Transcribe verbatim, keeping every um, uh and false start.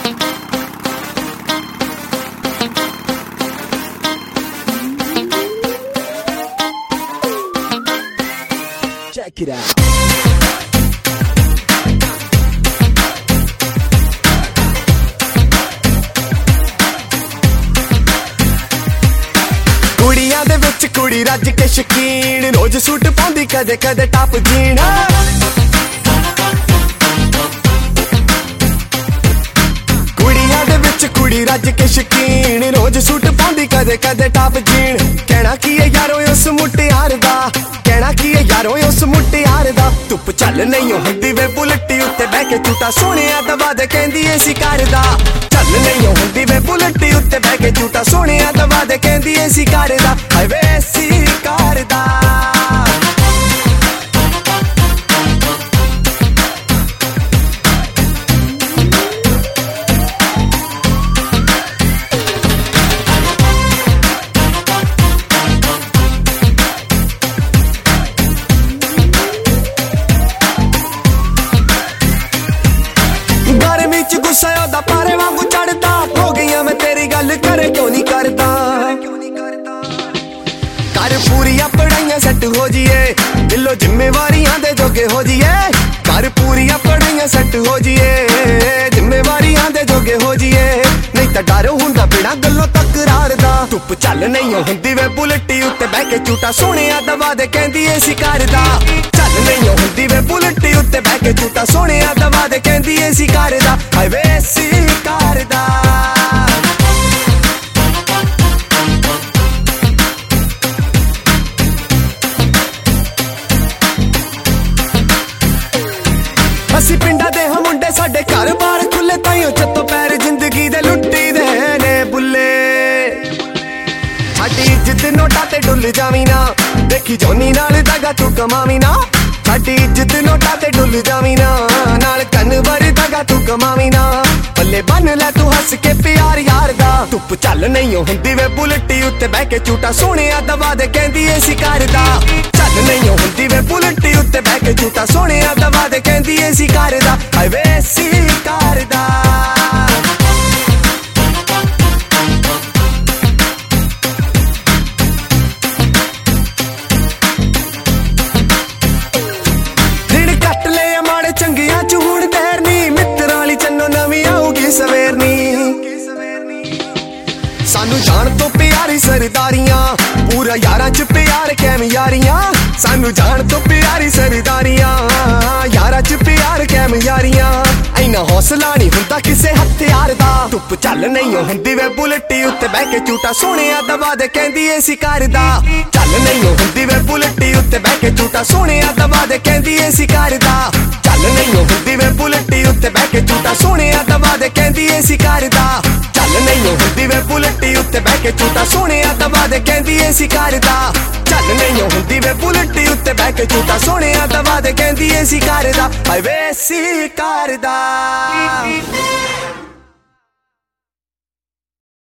Check it out. ਕੁੜੀਆਂ ਦੇ ਵਿੱਚ ਕੁੜੀ ਰੱਜ ਕੇ ਸ਼ਕੀਨ, ਰੋਜ਼ ਸੂਟ ਪਾਉਂਦੀ ਕਦੇ ਕਦੇ ਟਾਪ ਜੀਨ। ਕੁੜੀਆਂ ਦੇ ਵਿੱਚ ਕੁੜੀ ਰੱਜ ਕੇ ਸ਼ਕੀਨ, ਰੋਜ਼ ਸੂਟ ਪਾਉਂਦੀ ਕਦੇ ਕਦੇ ਟਾਪ ਜੀਨ। ਕਹਿਣਾ ਕੀ ਏ ਯਾਰੋ ਉਸ ਮੁਟਿਆਰ ਦਾ, ਕਹਿਣਾ ਕੀ ਏ ਯਾਰੋ ਉਸ ਮੁਟਿਆਰ ਦਾ। ਧੁੱਪ ਚੱਲ ਨਹੀਂ ਹੁੰਦੀ ਵੇ ਬੁਲਟੀ ਉੱਤੇ ਬਹਿ ਕੇ ਝੂਟਾ ਸੋਹਣਿਆ ਦਬਾ ਦੇ ਕਹਿੰਦੀ ਏ ਸੀ ਕਰਦਾ। ਚੱਲ ਨਹੀਂ ਹੁੰਦੀ ਵੇ ਬੁਲਟੀ ਉੱਤੇ ਬਹਿ ਕੇ ਝੂਟਾ ਸੋਹਣਿਆ ਦਬਾ ਦੇ ਕਹਿੰਦੀ ਏ ਸੀ ਕਰਦਾ। ਹਾਏ ਵੇ ਸੀ ਕਰਦਾ। ਗਰਮੀ ਚ ਗੁੱਸਾ ਉਹਦਾ ਪਾਰੇ ਵਾਂਗੂ ਚੜਦਾ, ਹੋ ਗਈਆਂ ਮੈਂ ਤੇਰੀ ਗੱਲ ਕਰੇ ਕਿਉਂ ਨਹੀਂ ਕਰਦਾ। ਕਰ ਪੂਰੀਆਂ ਪੜਾਈਆਂ ਸੈੱਟ ਹੋ ਜੀਏ, ਦਿਲੋਂ ਜ਼ਿੰਮੇਵਾਰੀਆਂ ਦੇ ਜੋਗੇ ਹੋ ਜੀਏ। ਕਰ ਪੂਰੀਆਂ ਪੜਾਈਆਂ ਸੈੱਟ ਹੋ ਜੀਏ, ਜ਼ਿੰਮੇਵਾਰੀਆਂ ਦੇ ਜੋਗੇ ਹੋ ਜੀਏ। ਨਹੀਂ ਤਾਂ ਡਰ ਹੁੰਦਾ ਬਿਨਾਂ ਗੱਲੋਂ ਤਕਰਾਰ ਦਾ। ਧੁੱਪ ਚੱਲ ਨਹੀਂ ਹੁੰਦੀ ਵੇ ਬੁਲਟੀ ਉੱਤੇ ਬਹਿ ਕੇ ਝੂਟਾ ਸੋਹਣਿਆ ਦਬਾ ਦੇ ਕਹਿੰਦੀ ਏ ਸੀ ਕਰਦਾ। ਚੱਲ ਨਹੀਂ ਹੁੰਦੀ ਵੇ ਬੁਲਟੀ ਉੱਤੇ ਬਹਿ ਕੇ ਝੂਟਾ ਸੋਹਣਿਆ ਦਬਾ ਦੇ ਕਹਿੰਦੀ ਏ ਸੀ ਕਰਦਾ। ਹਾਏ ਵੇ ਸੀ ਕਰਦਾ। ਅਸੀਂ ਪਿੰਡਾਂ ਦੇ ਹਾਂ ਮੁੰਡੇ, ਸਾਡੇ ਘਰ ਬਾਰ ਖੁੱਲੇ, ਤਾਈਓ ਚੱਤੋ ਪੈਰ ਜ਼ਿੰਦਗੀ ਦੇ ਲੁੱਟੀ ਦੇ ਨੇ ਬੁੱਲੇ। ਸਾਡੀ ਇੱਜ਼ਤ ਨੋਟਾਂ ਤੇ ਡੁੱਲ ਜਾਵੀਂ ਨਾ, ਦੇਖੀ ਜੋਨੀ ਨਾਲ ਦਗਾ ਤੂੰ ਕਮਾਵੀਂ ਨਾ। ਸਾਡੀ ਇੱਜ਼ਤ ਨੋਟਾਂ ਤੇ ਡੁੱਲ ਜਾਵੀਂ ਨਾ, ਨਾਲ ਕੰਨ ਵਰ ਦਗਾ ਤੂੰ ਕਮਾਵੀਂ ਨਾ। ਪੱਲੇ ਬੰਨ ਲੈ ਤੂੰ ਹੱਸ ਕੇ ਪਿਆਰ ਯਾਰ ਦਾ। ਧੁੱਪ ਚੱਲ ਨਹੀਂ ਹੁੰਦੀ ਵੇ ਬੁਲਟੀ ਉੱਤੇ ਬਹਿ ਕੇ ਝੂਟਾ ਸੋਹਣਿਆ ਦਬਾ ਦੇ ਕਹਿੰਦੀ ਏ ਸੀ ਕਰਦਾ। ਚੱਲ ਨਹੀਂ ਹੁੰਦੀ ਵੇ ਬੁਲਟੀ ਉੱਤੇ ਬਹਿ ਕੇ ਝੂਟਾ ਸੋਹਣਿਆ ਦਬਾ ਦੇ ਕਹਿੰਦੀ ਏ ਸੀ ਕਰਦਾ। ਹਾਏ ਵੇ ਸੀ ਕਰਦਾ। ਦਿਨ ਕੱਟ ਲਏ ਮਾੜੇ ਚੰਗਿਆਂ ਚ ਹੁਣ ਦੇਰ ਨੀ, ਮਿੱਤਰਾਂ ਵਾਲੀ ਚੰਨੋ ਨਵੀਂ ਆਊਗੀ ਸਵੇਰ ਨੀ। ਸਾਨੂੰ ਜਾਣ ਤੋਂ ਪਿਆਰੀ ਸਰਦਾਰੀਆਂ, ਪੂਰਾ ਯਾਰਾਂ ਚ ਪਿਆਰ ਕੈਮ ਯਾਰੀਆਂ। ਸਾਨੂੰ ਜਾਣ ਤੋਂ ਪਿਆਰੀ ਸਰਦਾਰੀਆਂ, ਯਾਰਾਂ ਚ ਪਿਆਰ ਕੈਮ ਯਾਰੀਆਂ। ਐਨਾ ਹੌਸਲਾ ਨਹੀਂ ਹੁੰਦਾ ਕਿਸੇ ਹਥਿਆਰ ਦਾ। ਧੁੱਪ ਚੱਲ ਨਹੀਂ ਹੁੰਦੀ ਵੇ ਬੁਲਟੀ ਉੱਤੇ ਬਹਿ ਕੇ ਝੂਟਾ ਸੋਹਣਿਆ ਦਬਾ ਦੇ ਕਹਿੰਦੀ ਏ ਸੀ ਕਰਦਾ। ਚੱਲ ਨਹੀਂ ਹੁੰਦੀ ਵੇ ਬੁਲਟੀ ਉੱਤੇ ਬਹਿ ਕੇ ਝੂਟਾ ਸੋਹਣਿਆ ਦਬਾ ਦੇ ਕਹਿੰਦੀ ਏ ਸੀ ਕਰਦਾ। ਚੱਲ ਨਹੀਂ ਹੁੰਦੀ ਵੇ ਬੁਲਟੀ ਉੱਤੇ ਬਹਿ ਕੇ ਝੂਟਾ ਸੋਹਣਿਆ ਦਬਾ ਦੇ ਕਹਿੰਦੀ ਏ ਸੀ ਕਰਦਾ। ਚੱਲ ਨਹੀਂ ਹੁੰਦੀ ਵੇ ਬੁਲਟੀ ਉੱਤੇ ਬਹਿ ਕੇ ਝੂਟਾ ਸੋਹਣਿਆ ਦਬਾ ਦੇ ਕਹਿੰਦੀ ਏ ਸੀ ਕਰਦਾ। ਚੱਲ ਨਹੀਂ ਹੁੰਦੀ ਵੇ ਬੁਲਟੀ ਉੱਤੇ ਬਹਿ ਕੇ ਝੂਟਾ ਸੋਹਣਿਆ ਦਬਾ ਦੇ ਕਹਿੰਦੀ ਏ ਸੀ ਕਰਦਾ। ਹਾਏ ਵੇ ਸੀ ਕਰਦਾ।